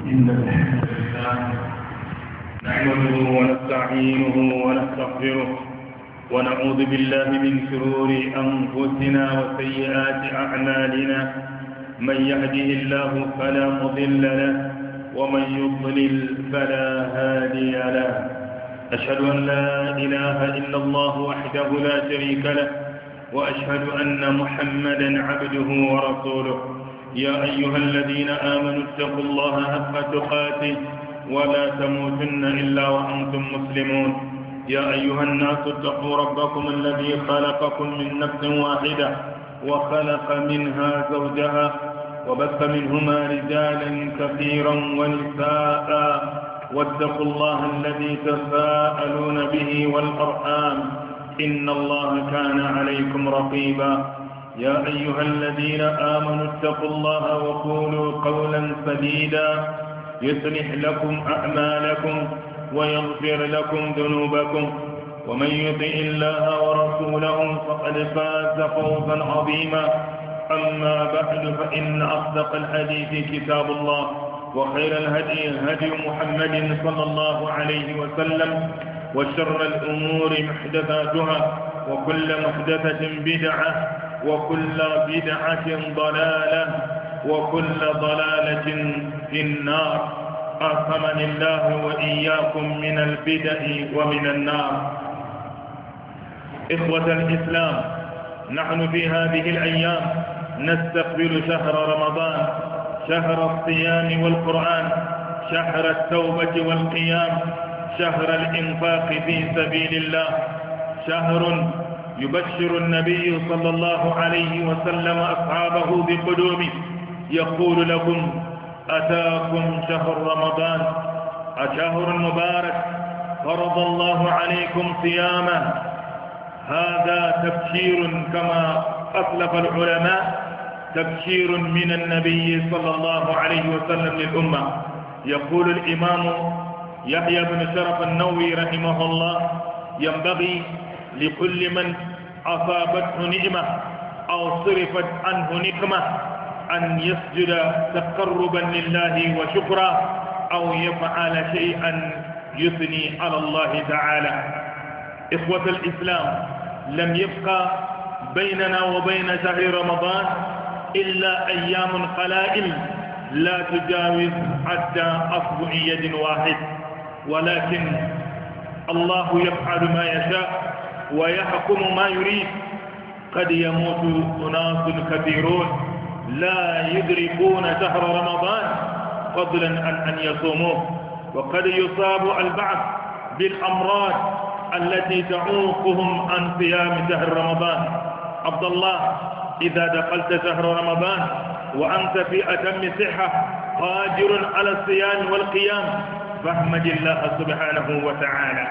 إن الحمد لله نحمده ونستعينه ونستغفره ونعوذ بالله من شرور أنفسنا وسيئات أعمالنا. من يهده الله فلا مضل له ومن يضلل فلا هادي له. أشهد أن لا إله إلا الله وحده لا شريك له وأشهد أن محمدا عبده ورسوله. يا أيها الذين آمنوا اتقوا الله حق تقاته ولا تموتن إلا وأنتم مسلمون. يا أيها الناس اتقوا ربكم الذي خلقكم من نفس واحدة وخلق منها زوجها وبث منهما رجالا كثيرا ونساء واتقوا الله الذي تساءلون به والأرحام إن الله كان عليكم رقيبا. يا أيها الذين آمنوا اتقوا الله وقولوا قولا سديدا يصلح لكم أعمالكم ويغفر لكم ذنوبكم ومن يطع الله ورسوله فقد فاز فوزا عظيما. أما بعد فإن أصدق الحديث كتاب الله وخير الهدي هدي محمد صلى الله عليه وسلم وشر الأمور محدثاتها وكل محدثة بدعة وكل بدعة ضلالة وكل ضلالة في النار. أعصمني الله وإياكم من البدع ومن النار. إخوة الإسلام، نحن في هذه الأيام نستقبل شهر رمضان، شهر الصيام والقرآن، شهر التوبة والقيام، شهر الإنفاق في سبيل الله، شهر يبشر النبي صلى الله عليه وسلم أصحابه بقدومه يقول لكم أتاكم شهر رمضان شهر مبارك فرض الله عليكم صيامه. هذا تبشير كما أسلف العلماء، تبشير من النبي صلى الله عليه وسلم للأمة. يقول الإمام يحيى بن شرف النووي رحمه الله ينبغي لكل من أصابته نعمة أو صرفت عنه نقمة أن يسجد تقربا لله وشكرا أو يفعل شيئا يثني على الله تعالى. إخوة الإسلام، لم يبقى بيننا وبين شهر رمضان إلا أيام قلائل لا تجاوز حتى أصبع يد واحد، ولكن الله يفعل ما يشاء ويحكم ما يريد. قد يموت أناس كثيرون لا يدركون شهر رمضان فضلا عن أن يصوموه، وقد يصاب البعض بالأمراض التي تعوقهم عن صيام شهر رمضان. عبد الله، إذا دخلت شهر رمضان وأنت في أتم صحة قادر على الصيام والقيام فاحمد الله سبحانه وتعالى.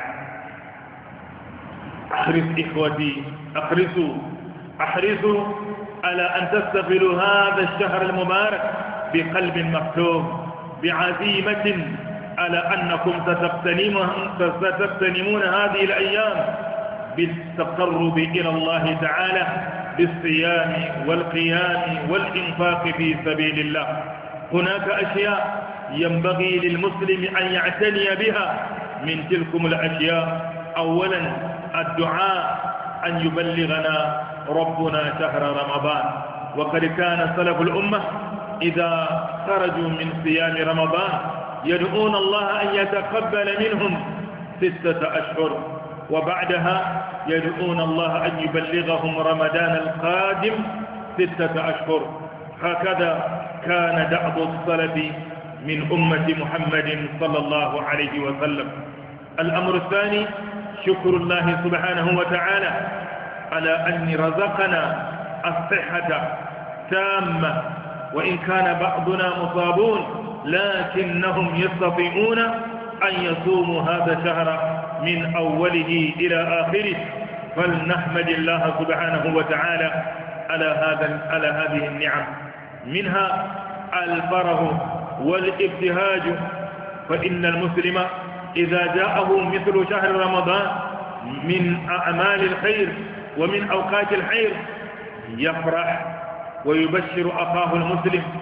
أحرص إخوتي، أحرصوا على أن تستقبلوا هذا الشهر المبارك بقلب مفتوح، بعزيمة على أنكم ستغتنمون هذه الأيام بالتقرب إلى الله تعالى بالصيام والقيام والإنفاق في سبيل الله. هناك أشياء ينبغي للمسلم أن يعتني بها من تلكم الأشياء. أولا الدعاء، أن يبلغنا ربنا شهر رمضان. وقد كان سلف الأمة إذا خرجوا من صيام رمضان يدعون الله أن يتقبل منهم 6 أشهر، وبعدها يدعون الله أن يبلغهم رمضان القادم 6 أشهر. هكذا كان دأب السلف من أمة محمد صلى الله عليه وسلم. الأمر الثاني شكر الله سبحانه وتعالى على أن رزقنا الصحة تامة، وإن كان بعضنا مصابون لكنهم يستطيعون أن يصوموا هذا الشهر من أوله إلى آخره. فلنحمد الله سبحانه وتعالى على هذه النعم. منها الفرح والابتهاج، فإن المسلم إذا جاءه مثل شهر رمضان من أعمال الخير ومن أوقات الخير يفرح ويبشر أخاه المسلم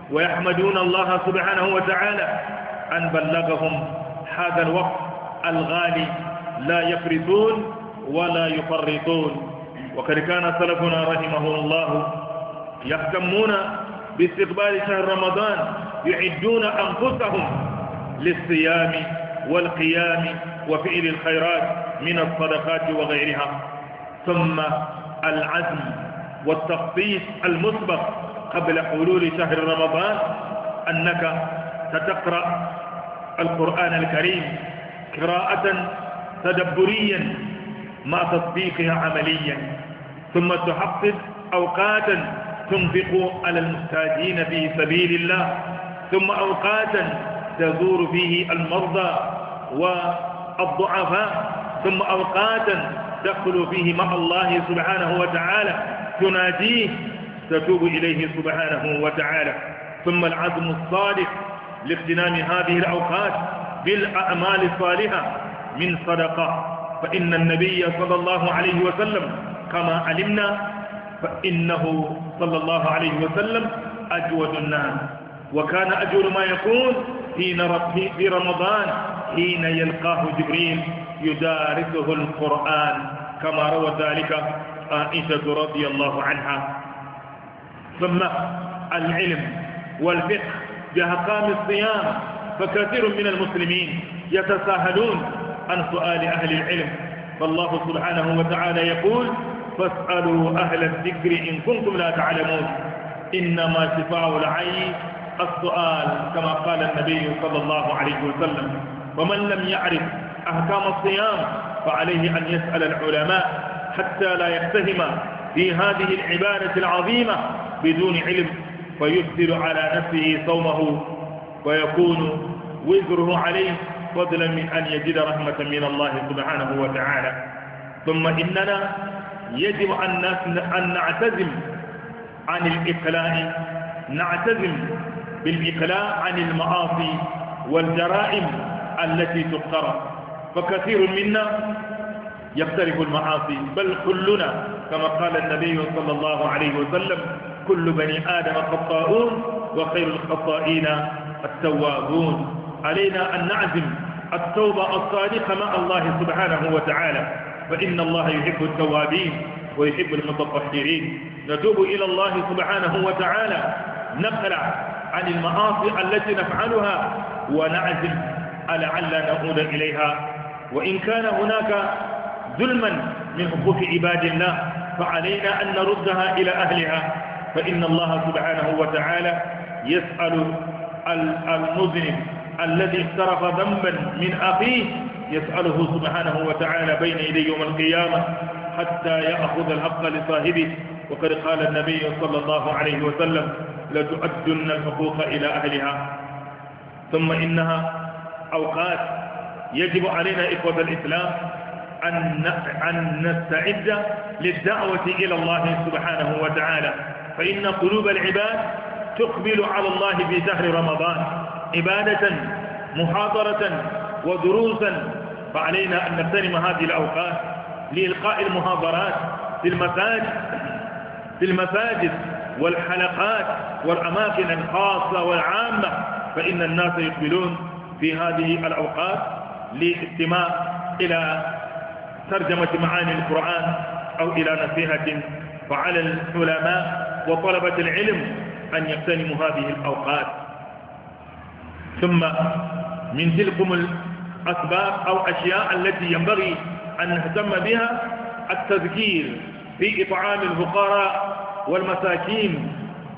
ويحمدون الله سبحانه وتعالى أن بلغهم هذا الوقت الغالي، لا يفرطون ولا يفرطون. وقد كان سلفنا رحمه الله يهتمون باستقبال شهر رمضان، يعدون أنفسهم للصيام والقيام وفعل الخيرات من الصدقات وغيرها. ثم العزم والتخطيط المسبق قبل حلول شهر رمضان أنك ستقرأ القرآن الكريم قراءة تدبريا مع تطبيقها عمليا، ثم تحفظ أوقاتا تنفق على المحتاجين في سبيل الله، ثم أوقاتا تزور فيه المرضى والضعفاء، ثم أوقاتا تدخل فيه مع الله سبحانه وتعالى تناجيه تتوب إليه سبحانه وتعالى. ثم العزم الصالح لاغتنام هذه الأوقات بالأعمال الصالحة من صدقة، فإن النبي صلى الله عليه وسلم كما علمنا فإنه صلى الله عليه وسلم أجود الناس، وكان أجود ما يكون في رمضان حين يلقاه جبريل يدارسه القرآن، كما روى ذلك عائشة رضي الله عنها. ثم العلم والفقه بأحكام الصيام، فكثير من المسلمين يتساهلون عن سؤال أهل العلم، فالله سبحانه وتعالى يقول فاسألوا أهل الذكر إن كنتم لا تعلمون، إنما شفاء العي السؤال، كما قال النبي صلى الله عليه وسلم. ومن لم يعرف أحكام الصيام فعليه أن يسأل العلماء حتى لا يتهم في هذه العبادة العظيمة بدون علم، فيكثر على نفسه صومه ويكون وزره عليه فضلا من أن يجد رحمة من الله سبحانه وتعالى. ثم إننا يجب أن نعتزم عن الإقلاع، نعتزم بالإقلاع عن المعاصي والجرائم التي تقترف، فكثير منا يقترف المعاصي، بل كلنا كما قال النبي صلى الله عليه وسلم كل بني آدم خطاؤون وخير الخطائين التوابون. علينا أن نعزم التوبة الصادقة مع الله سبحانه وتعالى، فإن الله يحب التوابين ويحب المتطهرين. نتوب إلى الله سبحانه وتعالى، نقلع عن المعاصي التي نفعلها ونعزم لعل نعود إليها. وإن كان هناك ظلما من حقوق عباد الله فعلينا أن نردها إلى أهلها، فإن الله سبحانه وتعالى يسأل المذنب الذي اقترف ذنبا من أخيه، يسأله سبحانه وتعالى بين يدي يوم القيامة حتى يأخذ الحق لصاحبه. وقد قال النبي صلى الله عليه وسلم لتؤدن الحقوق إلى أهلها. ثم إنها أوقات يجب علينا إخوة الإسلام أن نستعد للدعوة إلى الله سبحانه وتعالى، فإن قلوب العباد تقبل على الله في شهر رمضان عبادة محاضرة ودروسا، فعلينا أن نغتنم هذه الأوقات لإلقاء المحاضرات في المساجد والحلقات والأماكن الخاصة والعامة، فإن الناس يقبلون في هذه الأوقات لاستماع إلى ترجمة معاني القرآن أو إلى نصيحة. فعلى العلماء وطلبة العلم أن يغتنموا هذه الأوقات. ثم من تلكم الأسباب أو أشياء التي ينبغي أن نهتم بها التذكير في إطعام الفقراء والمساكين،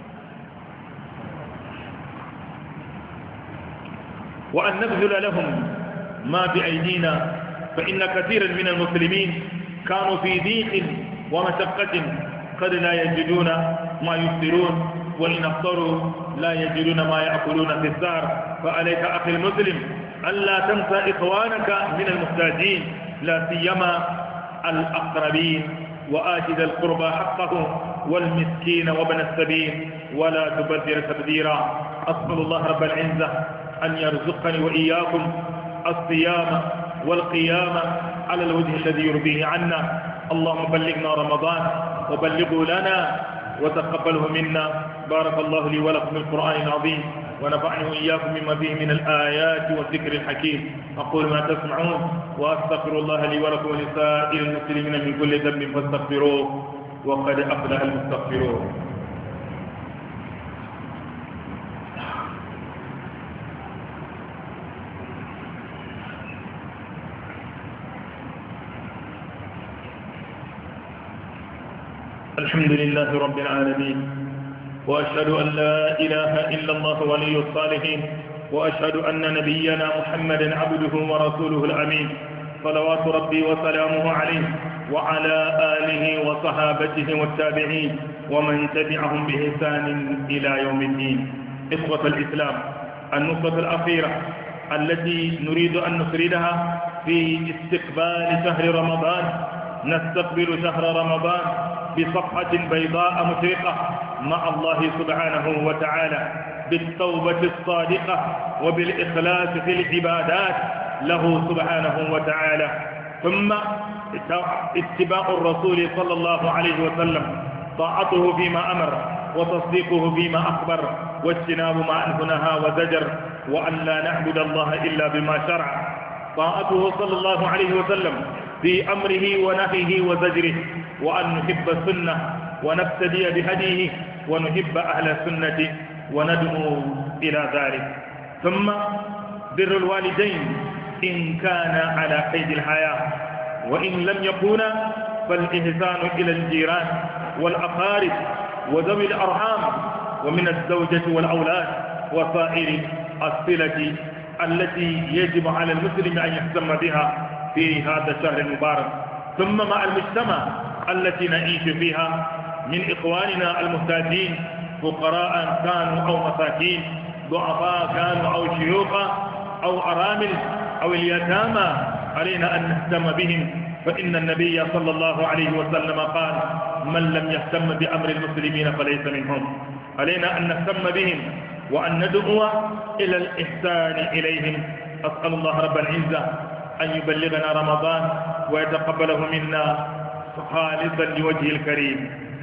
وأن نبذل لهم ما بأيدينا، فإن كثيرا من المسلمين كانوا في ضيق ومشقة قد لا يجدون ما يفطرون، وإن افطروا لا يجدون ما يأكلون في السهر. فعليك أخي المسلم ألا تنسى إخوانك من المحتاجين، لا سيما الأقربين، وآت ذا القربى حقه والمسكين وابن السبيل ولا تبذر تبذيرا. أسأل الله رب العزة أن يرزقني وإياكم الصيام والقيام على الوجه الذي يرضيه عنا. اللهم بلغنا رمضان وبلغه لنا وتقبله منا بارك الله لي ولكم في القرآن العظيم ونفعني وإياكم مما فيه من الآيات والذكر الحكيم. أقول ما تسمعون وأستغفر الله لي ولكم ولسائر المسلمين من كل ذنب فاستغفروه وقد أفلح المستغفرون. الحمد لله رب العالمين، وأشهد أن لا إله إلا الله ولي الصالحين، وأشهد أن نبينا محمدا عبده ورسوله الأمين، صلوات ربي وسلامه عليه وعلى آله وصحابته والتابعين ومن تبعهم بإحسان إلى يوم الدين. إخوة الإسلام، النقطة الأخيرة التي نريد أن نفردها في استقبال شهر رمضان، نستقبل شهر رمضان بصفحة بيضاء مشرقة مع الله سبحانه وتعالى، بالتوبة الصادقة وبالإخلاص في العبادات له سبحانه وتعالى، ثم اتباع الرسول صلى الله عليه وسلم، طاعته فيما أمر وتصديقه فيما أخبر، واجتناب ما نهى وزجر، وأن لا نعبد الله إلا بما شرع. طاعته صلى الله عليه وسلم في أمره ونهيه وزجره، وأن نحب السنة ونفتدي بهديه ونحب أهل السنة وندعو إلى ذلك. ثم بر الوالدين إن كان على قيد الحياة، وإن لم يكونا فالإحسان إلى الجيران والأقارب وذوي الأرحام ومن الزوجة والأولاد وسائر الصلة التي يجب على المسلم أن يهتم بها في هذا الشهر المبارك. ثم مع المجتمع التي نعيش فيها من إخواننا المحتاجين، فقراء كانوا أو مساكين، ضعفاء كانوا أو شيوخا أو أرامل أو اليتامى، علينا أن نهتم بهم، فإن النبي صلى الله عليه وسلم قال: من لم يهتم بأمر المسلمين فليس منهم. علينا أن نهتم بهم وأن ندعو إلى الإحسان إليهم. أسأل الله رب العزة أن يبلغنا رمضان ويتقبله منا خالصا لوجهه الكريم.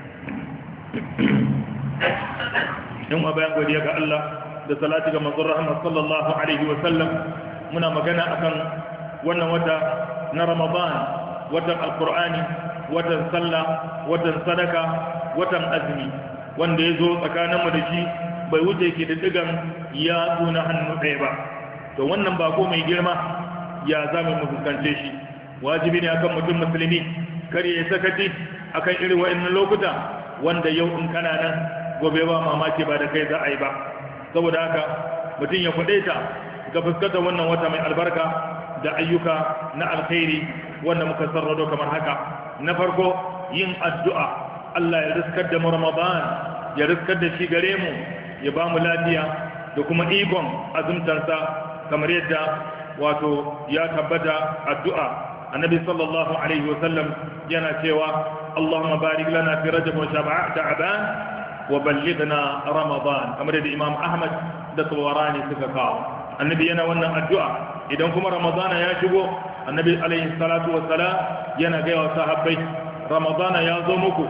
يوم bayan godiya ga Allah da salati ga manzon rahmat sallallahu alaihi wa sallam, muna magana akan wannan wata na Ramadan, watan alqur'ani, watan sallah, watan sadaka, watan azumi, wanda yazo tsakanin mu da shi bai wuce yake da digan ya na hannu ɗaya ba. To wannan bako mai girma ya zama mu fuskance shi. Wajibi ne akan mutum musulmi kar ya sakaci akan irin wa'annan lokuta wanda yau in kana nan gobe ba mamaki ba da kai za a yi ba. Saboda haka mutum ya kwadaita ga fuskantar wannan wata mai albarka da ayyuka na alkhairi wanda muka sarrado kamar haka. Na farko, yin addu'a Allah ya riskar da mu Ramadan, ya riskar da shi gare mu, ya ba mu lafiya da kuma ikon azumtarsa kamar yadda wato ya tabbata addu'a. Annabi sallallahu alaihi wasallam yana cewa Allahumma barik lana fi Rajab wa Sha'ban wa ballighna Ramadan, kamar da Imam Ahmad da Tawarani suka kawo. Annabi yana wannan addu'a idan kuma Ramadana ya shigo. Annabi alaihi salatu wassalam yana ga wa sahabbai, Ramadana ya zo muku,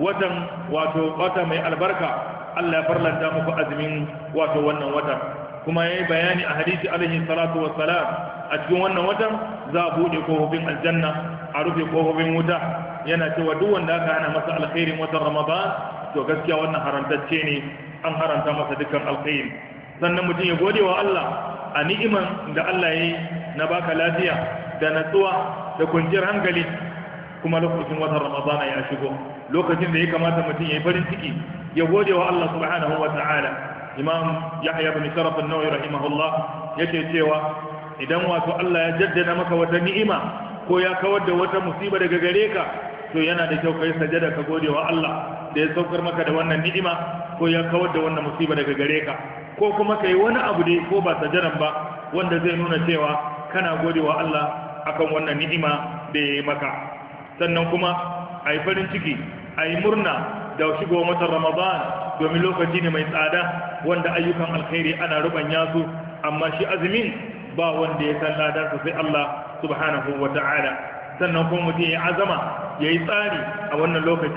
wata mai albarka, Allah ya farlanta muku azumin wannan wata. Kuma yayi bayani a hadisi alaihi salatu wassalam, a cikin wannan watan za a bude kofofin aljanna, a rufe kofofin wuta. Yana cewa duk wanda aka hana masa alkhairin watan Ramadan, to gaskiya wannan harantacce ne, an haranta masa dukkan alkhairi. Sannan mutum ya gode wa Allah a ni'iman da Allah ya yi na baka lafiya da natsuwa da kwanciyar hankali. Kuma lokacin watan Ramadana ya shigo, lokacin da ya kamata mutum ya yi farin ciki, ya gode wa Allah subhanahu wa ta'ala. Imam Yahya bin Sharaf an-Nawawi rahimahullah yake cewa idan wato Allah ya jaddada maka wata ni'ima ko ya kawar da wata musiba daga gare ka, to yana da kyau kai sajada ka gode wa Allah da ya saukar maka da wannan ni'ima ko ya kawar da wannan musiba daga gare ka, ko kuma kai wani abu dai ko ba sajadan ba wanda zai nuna cewa kana gode wa Allah akan wannan ni'ima da ya yi maka. Sannan kuma a yi farin ciki, a yi murna da shigo watan Ramadan, domin lokaci ne mai tsada wanda ayyukan alkhairi ana rubanya su, amma shi azumin ba wanda ya san ladansa sai Allah subhanahu wa ta'ala. Sannan kuma mutum ya azama ya yi tsari a wannan lokaci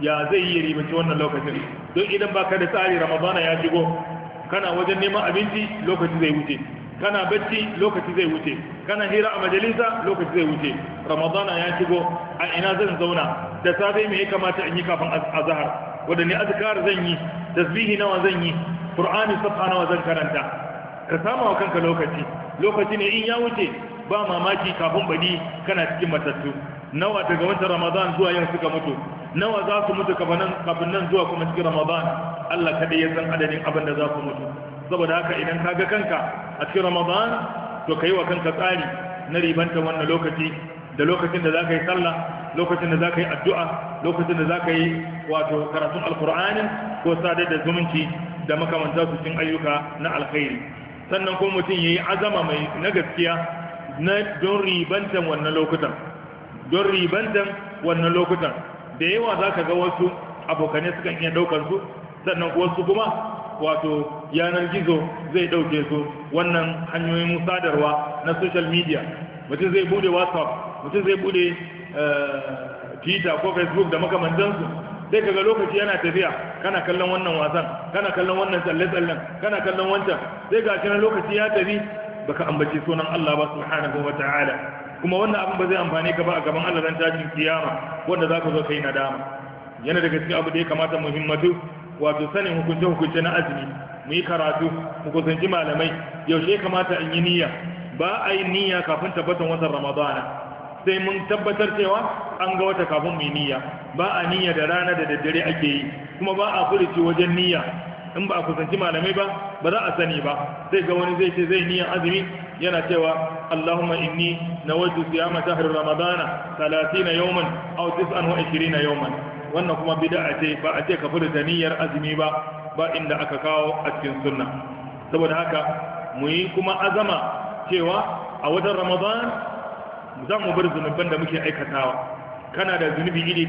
ya zai yi ribanci wannan lokacin don idan baka da tsari ramadana ya shigo kana wajen neman abinci lokaci zai wuce kana bacci lokaci zai wuce kana hira a majalisa lokaci zai wuce ramadana ya shigo a ina zan zauna da safe me ya kamata in yi kafin azhar wadanne azkar zan yi tasbihi nawa zan yi qur'ani safa nawa zan karanta ka samu wa kanka lokaci ne in ya wuce ba mamaki kafin badi kana cikin matattu nawa daga wancan ramadan zuwa yau suka mutu nawa za su mutu kafin nan zuwa kuma cikin ramadan Allah kada ya san adadin abin da za su mutu saboda haka idan ka ga kanka a cikin ramadan to kai wa kanka tsari na ribanta wannan lokaci da lokacin da za ka yi sallah lokacin da za ka yi addu'a lokacin da za ka yi wato karatun alkur'ani ko sadar da zumunci da makamanta su cikin ayyuka na alkhairi sannan kuma mutum ya yi azama mai na gaskiya don ribantan wannan lokutan da yawa za ka ga wasu abokanai sukan iya ɗaukar su sannan wasu kuma wato yanar gizo zai ɗauke su wannan hanyoyin sadarwa na social media mutum zai bude whatsapp mutum zai bude twitter ko facebook da makamantansu sai kaga lokaci yana tafiya kana kallon wannan wasan kana kallon wannan tsalle-tsallen kana kallon wancan sai ga kina lokaci ya tafi baka ambaci sunan Allah ba subhanahu wa ta'ala kuma wannan abin ba zai amfane ka ba a gaban Allah ran tashin kiyama wanda zaka zo kai nadama yana daga cikin abu da ya kamata muhimmatu wato sanin hukunce na azumi mu yi karatu mu kusanci malamai yaushe kamata in yi niyya ba a yi niyya kafin tabbatan watan ramadana sai mun tabbatar cewa an ga wata kafin mu yi niyya ba a niyya da rana da daddare ake yi kuma ba a furuci wajen niyya in ba a kusanci malamai ba za a sani ba sai ga wani zai ce zai niyan azumi yana cewa Allahumma inni nawaitu siyama shahr ramadana 30 yawman aw 29 yawman wannan kuma bid'a ce ba a ce ka furta niyyar azumi ba inda aka kawo a cikin sunna saboda haka mu yi kuma azama cewa a watan ramadan za mu bar zunuban da muke aikatawa kana da zunubi iri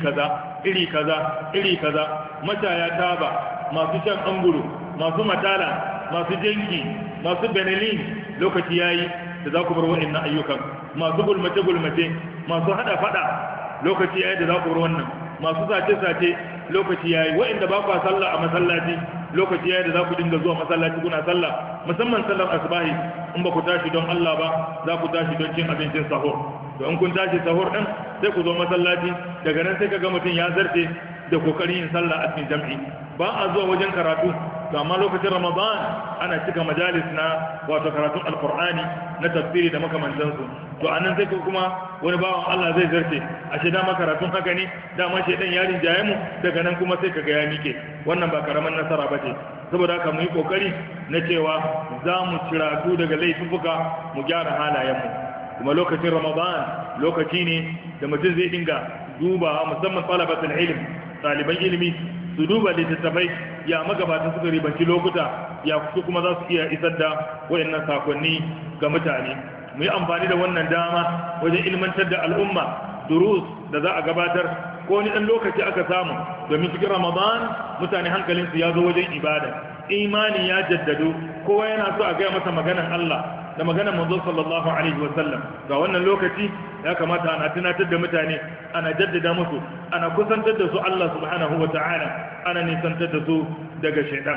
kaza mashaya taba masu shan angulu masu matala masu janki masu benelin lokaci yayi da za ku bar wa'annan ayyukan masu gulmace masu hada fada lokaci yayi da za ku bar wannan masu sace lokaci yayi wa'anda ba ku sallah a masallaci lokaci yayi da za ku dinga zuwa masallaci kuna sallah musamman sallar asbahi in ba ku tashi don Allah ba za ku tashi don cin abincin sahur to in kun tashi sahur din sai ku zo masallaci daga nan sai ka ga mutum ya zarce da kokarin yin sallah a cikin jam'i ba a zuwa wajen karatu to amma lokacin ramadan ana cika majalis na wato karatun alqur'ani na tafsiri da makamantansu to anan sai kuma wani bawan Allah zai zarce ashe dama karatun haka ne dama shedan yarin jaye mu daga nan kuma sai kaga ya mike wannan ba karaman nasara bace saboda haka mu yi kokari na cewa za mu ciratu daga laifuka mu gyara halayenmu kuma lokacin ramadan lokaci ne da mutum zai dinga duba musamman talabatul ilm ɗaliban ilimi su duba littattafai ya magabata suka ribanci lokuta ya su kuma za su iya isar da wayannan sakonni ga mutane mu yi amfani da wannan dama wajen ilmantar da al'umma durus da za a gabatar ko ni ɗan lokaci aka samu domin cikin ramadan mutane hankalinsu ya zo wajen ibada imani ya jaddado kowa yana so a gaya masa maganan Allah da maganar manzo sallallahu alaihi wasallam ga wannan lokaci ya kamata ana tunatar da mutane ana jaddada musu ana kusantar da su Allah subhanahu wataala ana nisantar da su daga shaytan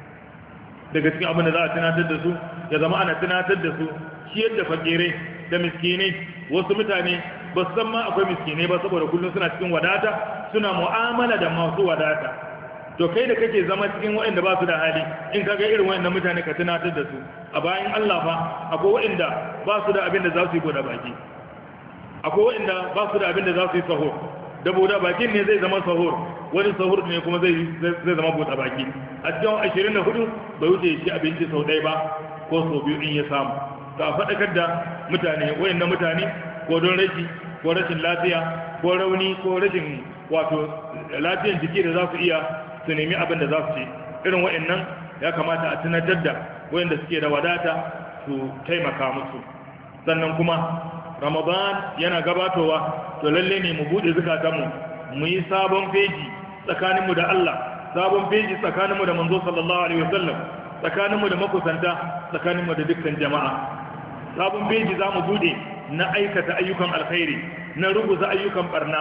daga cikin abin da za a tunatar da su ya zama ana tunatar da su shi yadda fakirai da miskinai wasu mutane ba su san ma akwai miskinai ba saboda kullum suna cikin wadata suna mu'amala da masu wadata to kai da kake zama cikin waɗanda ba su da hali in kaga irin waɗannan mutane ka tunatar da su a bayan Allah fa akwai waɗanda ba su da abin da za su yi goda baki akwai waɗanda ba su da abin da za su yi sahur da boda bakin ne zai zama sahur wani sahur ne kuma zai zama boda baki a cikin 24 bai wuce shi abinci sau ɗaya ba ko sau biyu in ya samu to a faɗakar da mutane waɗannan mutane ko don rashi ko rashin lafiya ko rauni ko rashin wato lafiyar jiki da za su iya su nemi abin da za su ce irin wa'annan ya kamata a tunatar da wa'anda suke da wadata su taimaka musu sannan kuma ramadan yana gabatowa to lalle ne mu bude zukatanmu mu yi sabon feji tsakaninmu da Allah sabon feji tsakaninmu da manzo sallallahu alaihi wasallam tsakaninmu da makusanta tsakaninmu da dukkan jama'a sabon feji za mu bude na aikata ayyukan alkhairi na rubuta ayyukan barna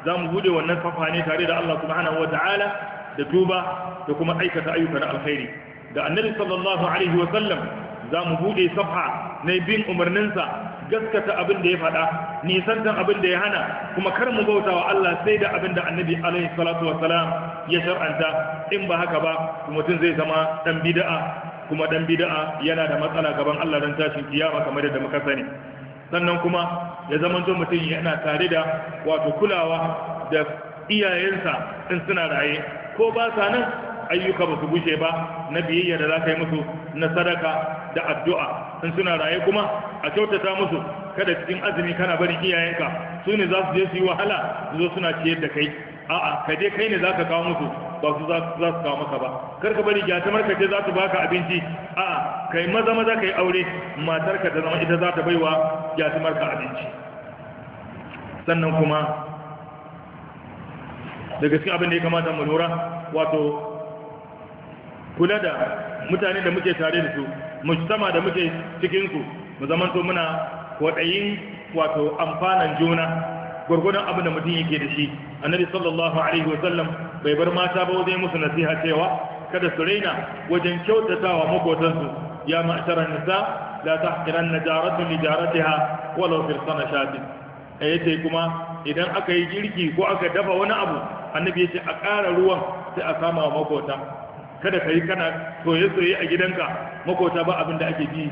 za mu bude wannan safa ne tare da Allah subhanahu wata'ala da tuba da kuma aikata ayyuka na alkhairi da annabi sallallahu alaihi wa sallam za mu bude safa na bin umarninsa gaskata abin da ya faɗa nisantan abin da ya hana kuma kar mu bauta wa Allah sai da abin da annabi alaihi salatu wassalam ya shar'anta in ba haka ba mutum zai zama dan bid'a kuma dan bid'a yana da matsala gaban Allah dan tashin kiyama kamar yadda muka sani sannan kuma ya zama mutum yana tare da wato kulawa da iyayensa in suna raye ko ba sa nan ayyuka ba su gushe ba na biyayya da za ka yi musu na sadaka da addu'a in suna raye kuma a kyautata musu kada cikin azumi kana barin iyayenka su ne za su je su yi wahala su zo suna ciyar da kai a'a ka je kai ne za ka kawo musu ba su za su kawo maka ba kar ka bari gyatumar ka ce za su baka abinci a'a kai maza ka yi aure matar ka ta zama ita za ta baiwa gyatumar ka abinci sannan kuma daga cikin abin da ya kamata mu lura wato kula da mutane da muke tare da su mujtama da muke cikinsu mu zamanto muna kwaɗayin wato amfanan juna gwargwadon abin da mutum yake da shi annabi sallallahu alaihi wasallam bai bar mata ba wajen musu nasiha cewa kada su raina wajen kyautatawa makotansu ya ma'asharan nisa la tahqiranna jaratun li jaratiha walau fil sanashati yace kuma idan aka yi girki ko aka dafa wani abu annabi yace a ƙara ruwan sai a kama wa makota kada ka yi kana soye-soye a gidanka makota ba abin da ake ji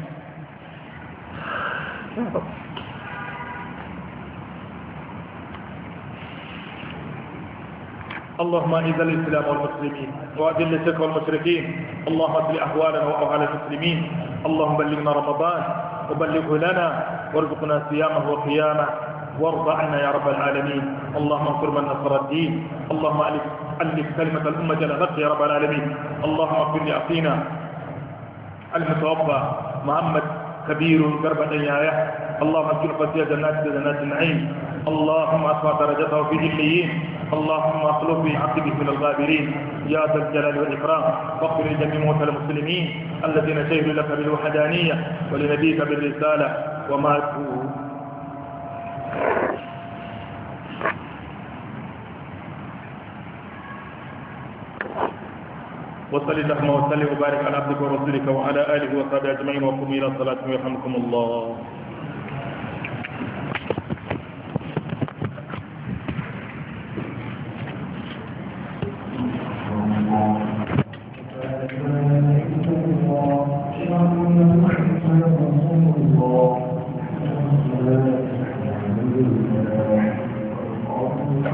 اللهم اعز الاسلام والمسلمين واذل الشرك والمشركين اللهم اصلح احوالنا واحوال المسلمين اللهم بلغنا رمضان وبلغه لنا وارزقنا صيامه وقيامه وارض عنا يا رب العالمين اللهم انصر من نصر الدين اللهم ألف كلمة الأمة جل نفسه يا رب العالمين اللهم اغفر لأخينا المتوفى محمد كبير قربة يايا اللهم اغفر فتيه جنات النعيم اللهم ارفع درجته في العليين اللهم اخلف في عقبه من الغابرين يا ذا الجلال والإكرام واغفر لجميع موتى المسلمين الذين شهدوا لك بالوحدانية ولنبيك بالرسالة وماتوا وصل اللهم وسلم وبارك على عبدك ورسولك وعلى آله وصحبه أجمعين وقوموا إلى صلاتكم يرحمكم الله.